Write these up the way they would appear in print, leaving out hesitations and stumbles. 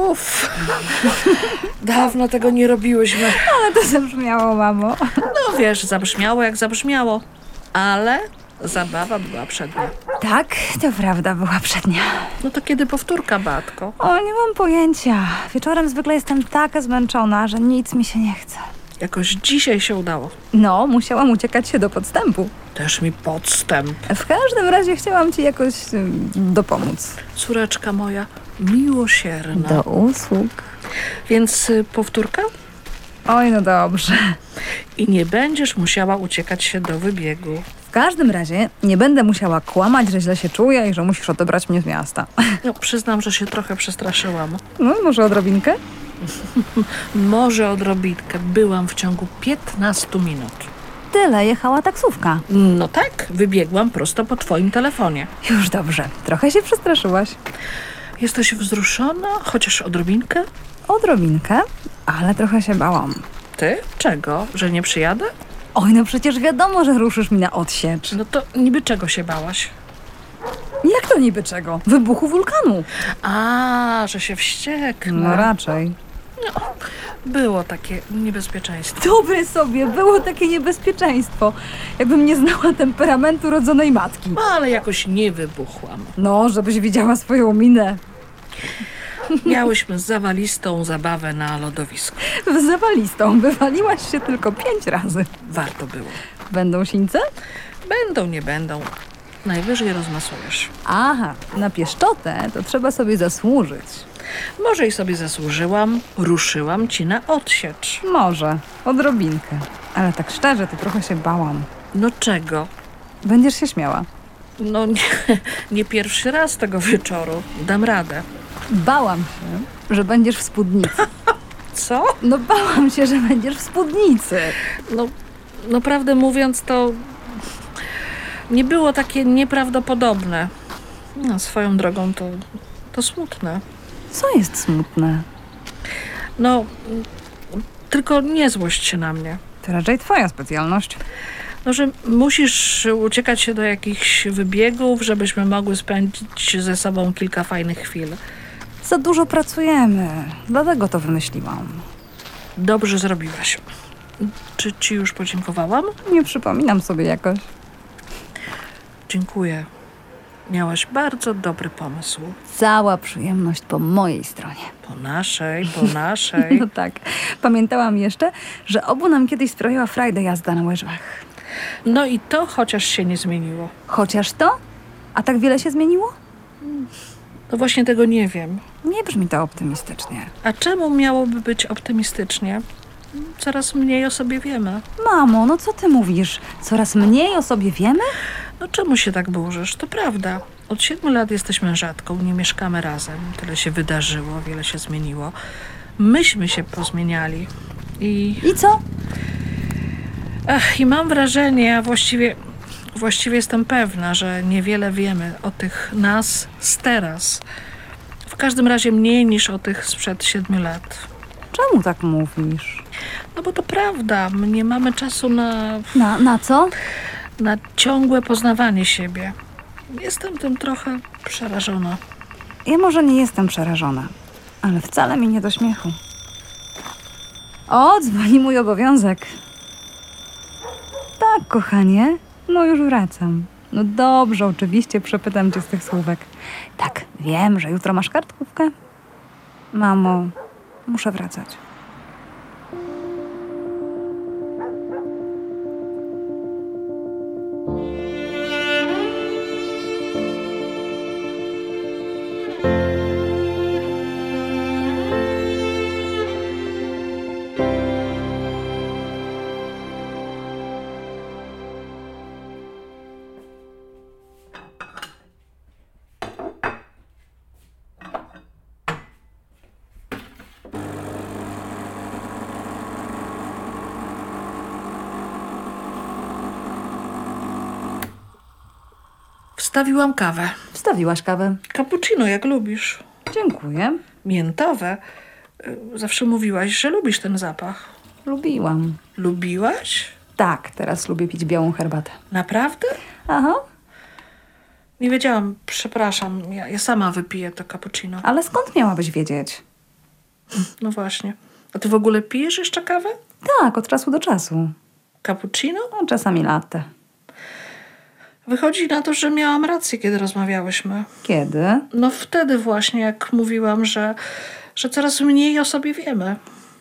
Uff, dawno tego nie robiłyśmy. Ale to zabrzmiało, mamo. No wiesz, zabrzmiało jak zabrzmiało, ale zabawa była przednia. Tak, to prawda, była przednia. No to kiedy powtórka, Batko? O, nie mam pojęcia. Wieczorem zwykle jestem taka zmęczona, że nic mi się nie chce. Jakoś dzisiaj się udało. No, musiałam uciekać się do podstępu. Też mi podstęp. W każdym razie chciałam ci jakoś dopomóc. Córeczka moja, miłosierna. Do usług. Więc powtórka? Oj, no dobrze. I nie będziesz musiała uciekać się do wybiegu. W każdym razie nie będę musiała kłamać, że źle się czuję i że musisz odebrać mnie z miasta. No, przyznam, że się trochę przestraszyłam. No, może odrobinkę? Może odrobinkę. Byłam w ciągu 15 minut. Tyle jechała taksówka. No tak, wybiegłam prosto po twoim telefonie. Już dobrze. Trochę się przestraszyłaś. Jesteś wzruszona? Chociaż odrobinkę? Odrobinkę, ale trochę się bałam. Ty? Czego? Że nie przyjadę? Oj, no przecież wiadomo, że ruszysz mi na odsiecz. No to niby czego się bałaś? Jak to niby czego? Wybuchu wulkanu. A, że się wścieknę. No raczej. Było takie niebezpieczeństwo. Dobre sobie, było takie niebezpieczeństwo. Jakbym nie znała temperamentu rodzonej matki. Ale jakoś nie wybuchłam. No, żebyś widziała swoją minę. Miałyśmy zawalistą zabawę na lodowisku. W zawalistą wywaliłaś się tylko 5 razy. Warto było. Będą sińce? Będą, nie będą. Najwyżej rozmasujesz. Aha, na pieszczotę to trzeba sobie zasłużyć. Może i sobie zasłużyłam, ruszyłam ci na odsiecz. Może, odrobinkę. Ale tak szczerze, to trochę się bałam. No czego? Będziesz się śmiała. No nie pierwszy raz tego wieczoru. Dam radę. Bałam się, że będziesz w spódnicy. Co? No bałam się, że będziesz w spódnicy. No prawdę mówiąc, to nie było takie nieprawdopodobne. No, swoją drogą to smutne. Co jest smutne? No, tylko nie złość się na mnie. To raczej twoja specjalność. No, że musisz uciekać się do jakichś wybiegów, żebyśmy mogły spędzić ze sobą kilka fajnych chwil. Za dużo pracujemy. Dlatego to wymyśliłam. Dobrze zrobiłaś. Czy ci już podziękowałam? Nie przypominam sobie jakoś. Dziękuję. Miałaś bardzo dobry pomysł. Cała przyjemność po mojej stronie. Po naszej. No tak. Pamiętałam jeszcze, że obu nam kiedyś sprawiła frajdę jazda na łyżwach. No i to chociaż się nie zmieniło. Chociaż to? A tak wiele się zmieniło? No właśnie tego nie wiem. Nie brzmi to optymistycznie. A czemu miałoby być optymistycznie? Coraz mniej o sobie wiemy. Mamo, no co ty mówisz? Coraz mniej o sobie wiemy? No czemu się tak burzysz? To prawda. Od 7 lat jesteśmy rzadką, nie mieszkamy razem. Tyle się wydarzyło, wiele się zmieniło. Myśmy się pozmieniali. I co? I mam wrażenie, a właściwie jestem pewna, że niewiele wiemy o tych nas z teraz. W każdym razie mniej niż o tych sprzed 7 lat. Czemu tak mówisz? No bo to prawda, my nie mamy czasu Na co? na ciągłe poznawanie siebie. Jestem tym trochę przerażona. Ja może nie jestem przerażona, ale wcale mi nie do śmiechu. O, dzwoni mój obowiązek. Tak, kochanie, no już wracam. No dobrze, oczywiście przepytam cię z tych słówek. Tak, wiem, że jutro masz kartkówkę. Mamo, muszę wracać. Wstawiłam kawę. Wstawiłaś kawę. Cappuccino, jak lubisz. Dziękuję. Miętowe. Zawsze mówiłaś, że lubisz ten zapach. Lubiłam. Lubiłaś? Tak, teraz lubię pić białą herbatę. Naprawdę? Aha. Nie wiedziałam, przepraszam. Ja sama wypiję to cappuccino. Ale skąd miałabyś wiedzieć? No właśnie. A ty w ogóle pijesz jeszcze kawę? Tak, od czasu do czasu. Cappuccino? No, czasami latte. Wychodzi na to, że miałam rację, kiedy rozmawiałyśmy. Kiedy? No wtedy właśnie, jak mówiłam, że coraz mniej o sobie wiemy.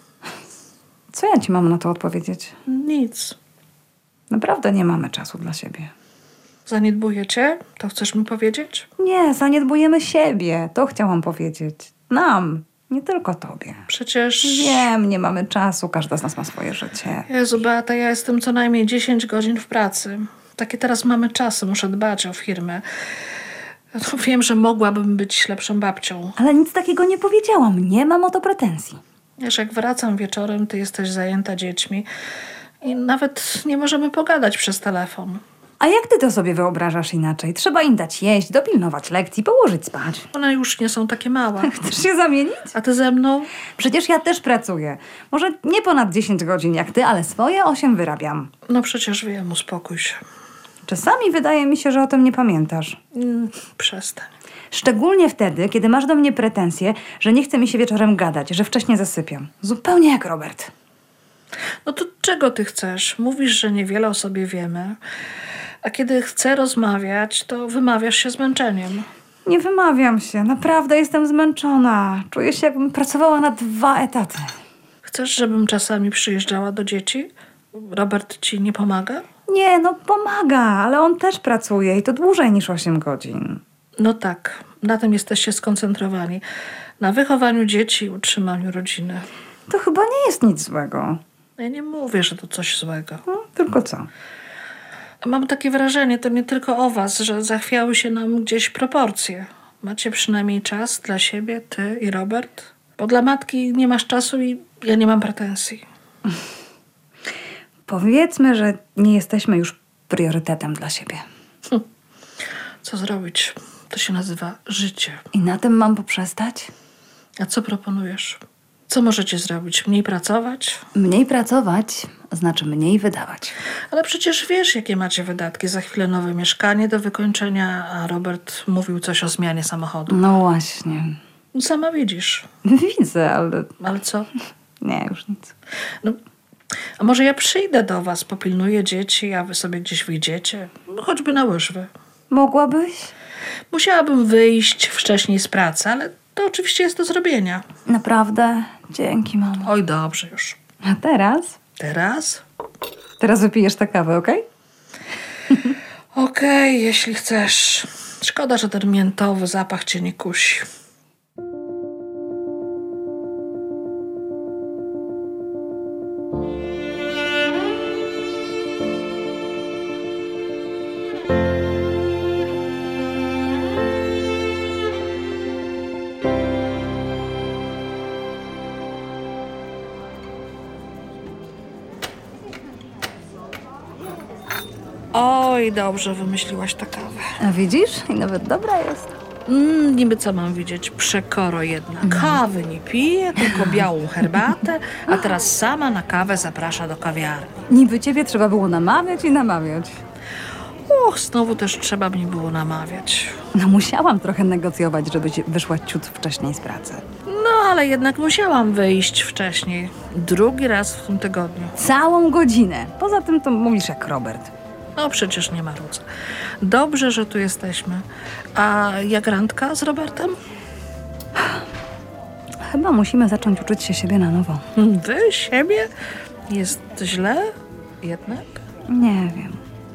Co ja ci mam na to odpowiedzieć? Nic. Naprawdę nie mamy czasu dla siebie. Zaniedbuję cię? To chcesz mi powiedzieć? Nie, zaniedbujemy siebie. To chciałam powiedzieć. Nam, nie tylko tobie. Przecież... Wiem, nie mamy czasu. Każda z nas ma swoje życie. Jezu, Beata, ja jestem co najmniej 10 godzin w pracy. Takie teraz mamy czasy, muszę dbać o firmę. No, wiem, że mogłabym być lepszą babcią. Ale nic takiego nie powiedziałam. Nie mam o to pretensji. Wiesz, jak wracam wieczorem, ty jesteś zajęta dziećmi i nawet nie możemy pogadać przez telefon. A jak ty to sobie wyobrażasz inaczej? Trzeba im dać jeść, dopilnować lekcji, położyć spać. One już nie są takie małe. Chcesz się zamienić? A ty ze mną? Przecież ja też pracuję. Może nie ponad 10 godzin jak ty, ale swoje 8 wyrabiam. No przecież wiem, uspokój się. Czasami wydaje mi się, że o tym nie pamiętasz. Przestań. Szczególnie wtedy, kiedy masz do mnie pretensje, że nie chce mi się wieczorem gadać, że wcześnie zasypiam. Zupełnie jak Robert. No to czego ty chcesz? Mówisz, że niewiele o sobie wiemy, a kiedy chcę rozmawiać, to wymawiasz się zmęczeniem. Nie wymawiam się. Naprawdę jestem zmęczona. Czuję się, jakbym pracowała na 2 etaty. Chcesz, żebym czasami przyjeżdżała do dzieci? Robert ci nie pomaga? Nie, no pomaga, ale on też pracuje i to dłużej niż 8 godzin. No tak, na tym jesteście skoncentrowani. Na wychowaniu dzieci i utrzymaniu rodziny. To chyba nie jest nic złego. Ja nie mówię, że to coś złego. Tylko co? Mam takie wrażenie, to nie tylko o was, że zachwiały się nam gdzieś proporcje. Macie przynajmniej czas dla siebie, ty i Robert? Bo dla matki nie masz czasu i ja nie mam pretensji. Powiedzmy, że nie jesteśmy już priorytetem dla siebie. Co zrobić? To się nazywa życie. I na tym mam poprzestać? A co proponujesz? Co możecie zrobić? Mniej pracować? Mniej pracować znaczy mniej wydawać. Ale przecież wiesz, jakie macie wydatki. Za chwilę nowe mieszkanie do wykończenia, a Robert mówił coś o zmianie samochodu. No właśnie. Sama widzisz. Widzę, ale Ale co? nie, już nic. No, a może ja przyjdę do was, popilnuję dzieci, a wy sobie gdzieś wyjdziecie? No, choćby na łyżwy. Mogłabyś? Musiałabym wyjść wcześniej z pracy, ale to oczywiście jest do zrobienia. Naprawdę? Dzięki, mamo. Oj, dobrze już. A teraz? Teraz? Teraz wypijesz tę kawę, okej? Okej, jeśli chcesz. Szkoda, że ten miętowy zapach cię nie kusi. Oj, dobrze wymyśliłaś tę kawę. A widzisz? I nawet dobra jest. Niby co mam widzieć? Przekoro jedna. Kawy nie pije, tylko białą herbatę, a teraz sama na kawę zaprasza do kawiarni. Niby ciebie trzeba było namawiać i namawiać. Znowu też trzeba mnie było namawiać. No musiałam trochę negocjować, żebyś wyszła ciut wcześniej z pracy. No, ale jednak musiałam wyjść wcześniej. 2. raz w tym tygodniu. Całą godzinę. Poza tym to mówisz jak Robert. No przecież nie marudzę. Dobrze, że tu jesteśmy. A jak randka z Robertem? Chyba musimy zacząć uczyć się siebie na nowo. Wy siebie? Jest źle jednak? Nie wiem.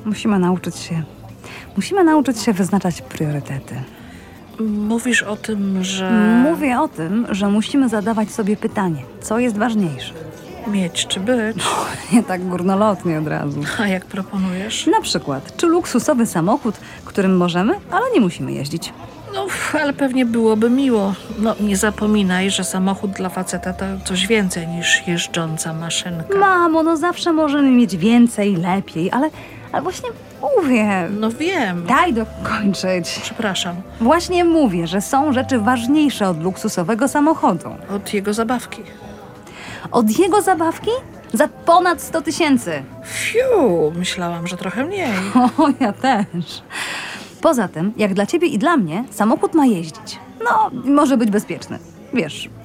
Musimy nauczyć się wyznaczać priorytety. Mówisz o tym, że Mówię o tym, że musimy zadawać sobie pytanie, co jest ważniejsze. mieć czy być? Nie tak górnolotnie od razu. A jak proponujesz? Na przykład, czy luksusowy samochód, którym możemy, ale nie musimy jeździć. No, ale pewnie byłoby miło. No, nie zapominaj, że samochód dla faceta to coś więcej niż jeżdżąca maszynka. Mamo, no zawsze możemy mieć więcej, lepiej, ale właśnie mówię. No wiem. Daj dokończyć. Przepraszam. Właśnie mówię, że są rzeczy ważniejsze od luksusowego samochodu. Od jego zabawki. Od jego zabawki? Za ponad 100 000. Fiu, myślałam, że trochę mniej. O, ja też. Poza tym, jak dla ciebie i dla mnie, samochód ma jeździć. No, może być bezpieczny. Wiesz,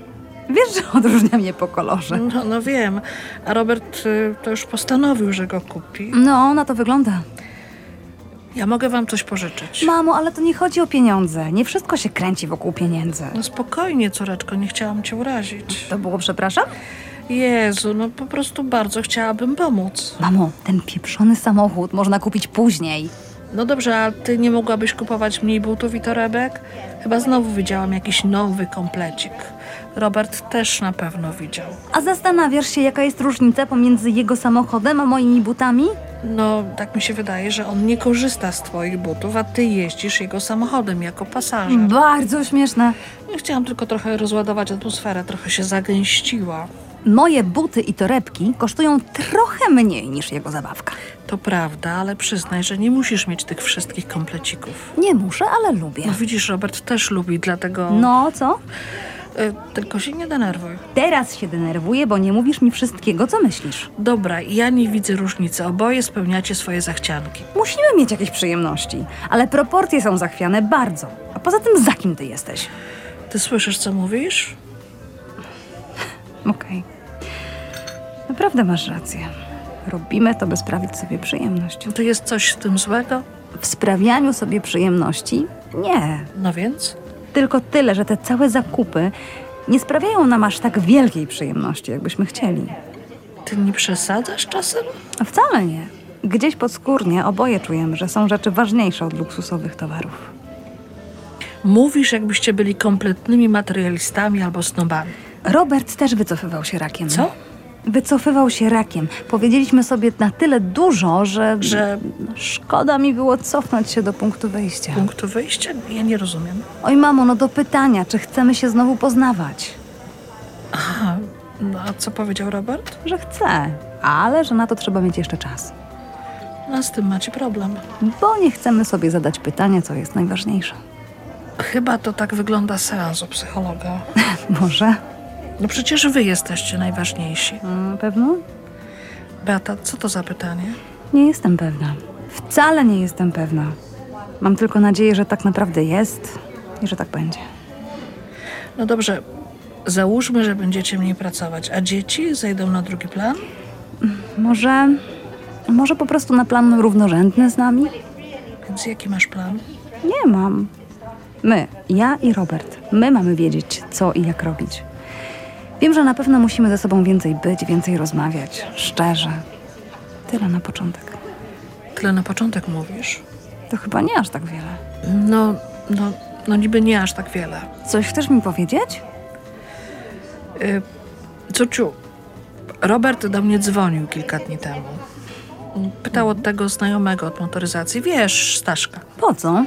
Wiesz, że odróżnia mnie po kolorze. No wiem, a Robert to już postanowił, że go kupi. No, na to wygląda. Ja mogę wam coś pożyczyć. Mamo, ale to nie chodzi o pieniądze. Nie wszystko się kręci wokół pieniędzy. No spokojnie, córeczko, nie chciałam cię urazić. To było przepraszam? Jezu, no po prostu bardzo chciałabym pomóc. Mamo, ten pieprzony samochód można kupić później. No dobrze, a ty nie mogłabyś kupować mniej butów i torebek? Chyba znowu widziałam jakiś nowy komplecik. Robert też na pewno widział. A zastanawiasz się, jaka jest różnica pomiędzy jego samochodem a moimi butami? No, tak mi się wydaje, że on nie korzysta z twoich butów, a ty jeździsz jego samochodem jako pasażer. Bardzo śmieszne. Ja chciałam tylko trochę rozładować atmosferę, trochę się zagęściła. Moje buty i torebki kosztują trochę mniej niż jego zabawka. To prawda, ale przyznaj, że nie musisz mieć tych wszystkich komplecików. Nie muszę, ale lubię. No widzisz, Robert też lubi, dlatego... No, co? Tylko się nie denerwuj. Teraz się denerwuję, bo nie mówisz mi wszystkiego, co myślisz. Dobra, ja nie widzę różnicy. Oboje spełniacie swoje zachcianki. Musimy mieć jakieś przyjemności, ale proporcje są zachwiane bardzo. A poza tym za kim ty jesteś? Ty słyszysz, co mówisz? Okej. Naprawdę masz rację. Robimy to, by sprawić sobie przyjemność. To jest coś w tym złego? W sprawianiu sobie przyjemności? Nie. No więc? Tylko tyle, że te całe zakupy nie sprawiają nam aż tak wielkiej przyjemności, jakbyśmy chcieli. Ty nie przesadzasz czasem? A wcale nie. Gdzieś podskórnie oboje czujemy, że są rzeczy ważniejsze od luksusowych towarów. Mówisz, jakbyście byli kompletnymi materialistami albo snobami. Robert też wycofywał się rakiem. Co? Wycofywał się rakiem. Powiedzieliśmy sobie na tyle dużo, że szkoda mi było cofnąć się do punktu wyjścia. Punktu wyjścia? Ja nie rozumiem. Oj mamo, no do pytania, czy chcemy się znowu poznawać? Aha, no a co powiedział Robert? Że chce, ale że na to trzeba mieć jeszcze czas. No z tym macie problem. Bo nie chcemy sobie zadać pytania, co jest najważniejsze. Chyba to tak wygląda seans u psychologa. Może? No przecież wy jesteście najważniejsi. Pewno? Beata, co to za pytanie? Nie jestem pewna. Wcale nie jestem pewna. Mam tylko nadzieję, że tak naprawdę jest i że tak będzie. No dobrze, załóżmy, że będziecie mniej pracować, a dzieci zejdą na drugi plan? Może po prostu na plan równorzędny z nami? Więc jaki masz plan? Nie mam. Ja i Robert, my mamy wiedzieć, co i jak robić. Wiem, że na pewno musimy ze sobą więcej być, więcej rozmawiać, szczerze. Tyle na początek. Tyle na początek mówisz? To chyba nie aż tak wiele. No niby nie aż tak wiele. Coś chcesz mi powiedzieć? Córciu, Robert do mnie dzwonił kilka dni temu. Pytał od tego znajomego od motoryzacji. Wiesz, Staszka. Po co?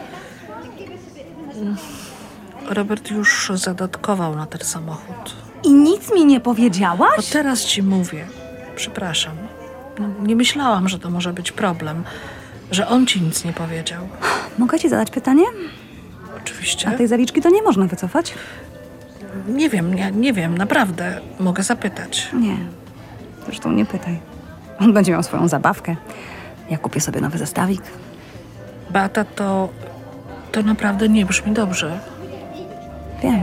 Robert już zadatkował na ten samochód. I nic mi nie powiedziałaś? No teraz ci mówię. Przepraszam. Nie myślałam, że to może być problem. Że on ci nic nie powiedział. Mogę ci zadać pytanie? Oczywiście. A tej zaliczki to nie można wycofać? Nie wiem, naprawdę. Mogę zapytać. Nie. Zresztą nie pytaj. On będzie miał swoją zabawkę. Ja kupię sobie nowy zestawik. Beata, to naprawdę nie brzmi dobrze. Wiem.